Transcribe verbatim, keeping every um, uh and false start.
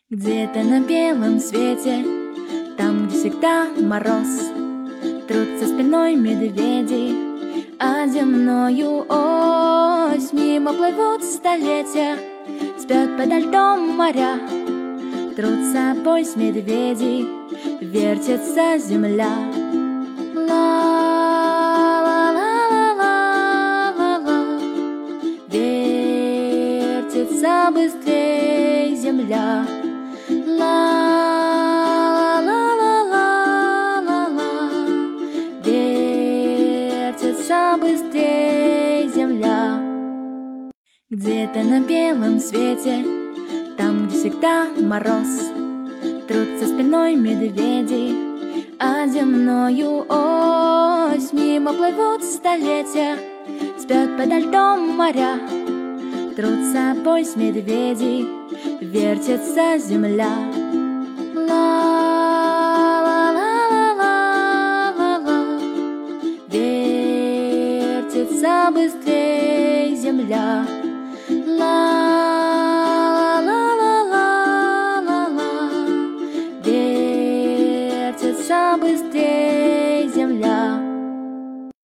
Где-то на белом свете, там, где всегда мороз, трутся спиной медведи, а земною ось мимо плывут столетия, спят подо льдом моря, трутся пояс медведей, вертится земля. Ла-ла-ла-ла-ла-ла, вертится быстрей земля. Ла-ла-ла-ла-ла-ла, вертится быстрей земля. Где-то на белом свете, там, где всегда мороз, трутся спиной медведей, а земною ось мимо плывут столетия, спят подо льдом моря, трутся пояс медведей, вертится земля. Ла-ла-ла-ла-ла-ла, вертится быстрей земля. Ла-ла-ла-ла-ла, вертится быстрей земля.